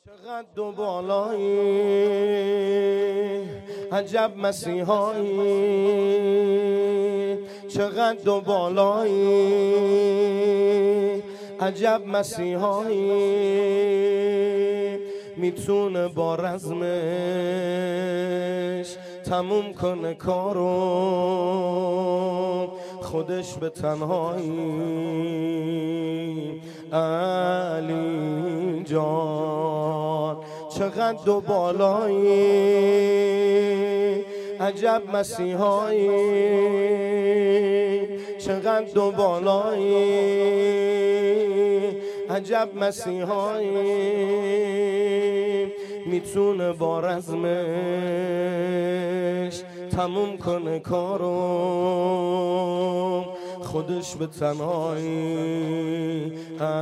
چقدر دو بالایی، عجب مسیحایی. چقدر دو بالایی، عجب مسیحایی. میتونه با رزمش تموم کنه کارو، خودش به تنهایی. علی جان چقدر دو بالایی، عجب مسیحایی. چقدر دو بالایی، عجب مسیحایی. میتونه با رزمش تموم کنه کارو، خودش به تنهایی.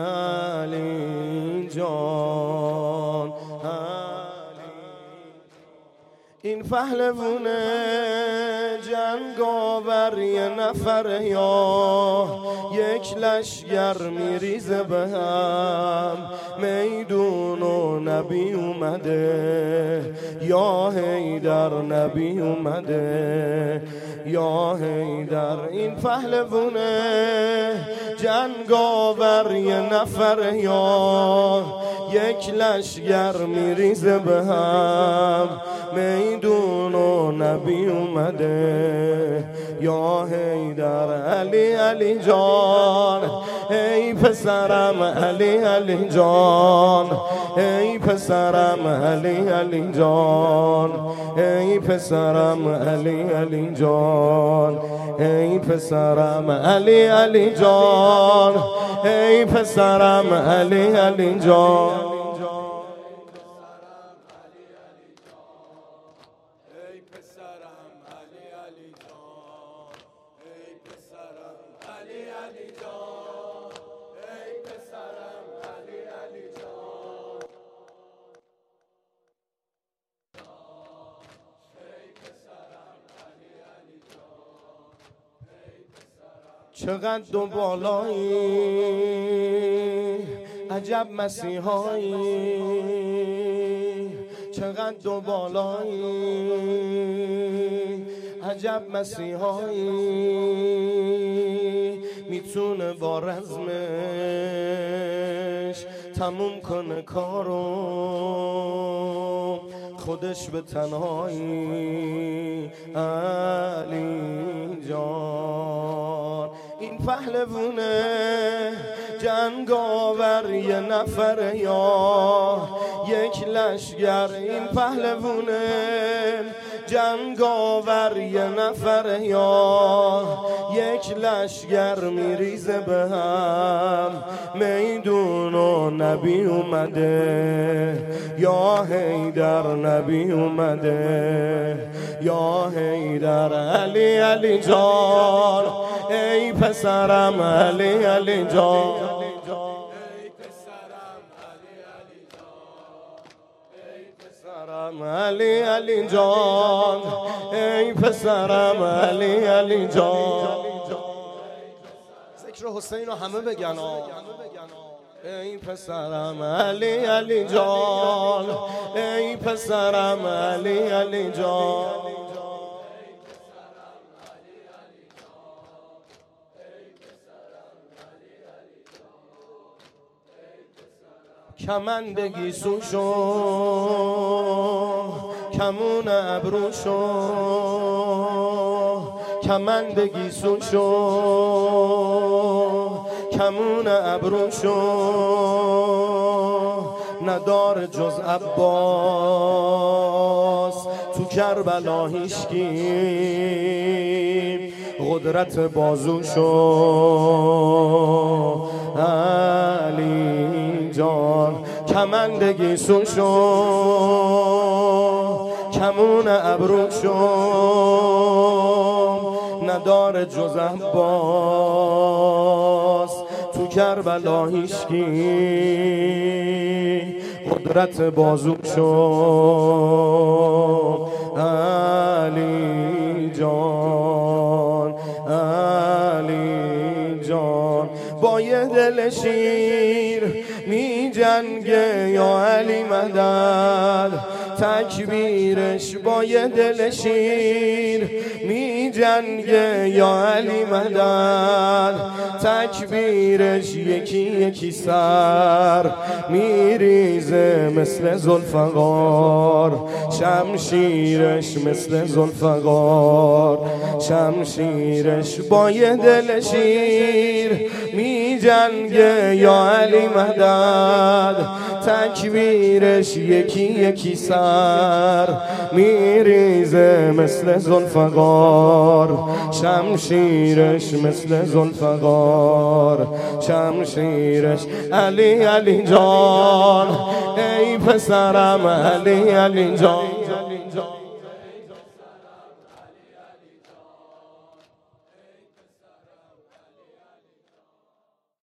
علی جان این پهلوونه جنگاور یه نفر یا یک لشگر میریزه به هم. میدون و نبی اومده یا حیدر، نبی اومده یا حیدر. این پهلوونه جنگاور یه نفر یا یک لشگر میریزه به هم. میدون و نبی اومده یا حیدر. علی علی جان ای پسرم، علی علی جان ای پسرم، علی علی جان ای پسرم، علی علی جان ای پسرم، علی علی جان ای پسرم، علی علی جان. چقدر دو بالایی، عجب مسیحایی. چقدر دو بالایی، عجب مسیحایی. میتونه با رزمش تموم کنه کارو، خودش به تنهایی. علی جان این پهلوونه جنگاور یه نفر یا یک لشگر. این پهلوونه جنگاور یه نفر یا یک لشگر میریزه به هم. میدون و نبی اومده یا حیدر، نبی اومده یا حیدر. علی علی جان ای پسرم، علی علی جان علی علی جان ای پسرم، علی علی جان. ذکر حسین رو همه بگن ای پسرم، علی علی جان ای پسرم، علی علی جان. کمندگی سوشو، کمون ابروشو. کمندگی سوشو، کمون ابروشو. ندار جز عباس تو کربلا هیچکی قدرت بازوشو. علی جان کمندگی سوشو، کمون ابروشو. ندار جز عباس تو کربلا هیچکی قدرت بازوشو. علی جان علی جان با یه دل شیر می جنگه یا علی مدد، تکبیرش با یه دل شیر می جنگه یا علی مدد، تکبیرش یکی یکی سر میریزه مثل ذوالفقار، شمشیرش مثل ذوالفقار، شمشیرش با یه دل شیر می جنگه یا علی مدد، تکبیرش یکی یکی سر میریزه مثل ذوالفقار، شمشیرش مثل ذوالفقار، شمشیرش. علی علی جان ای پسرم، علی علی جان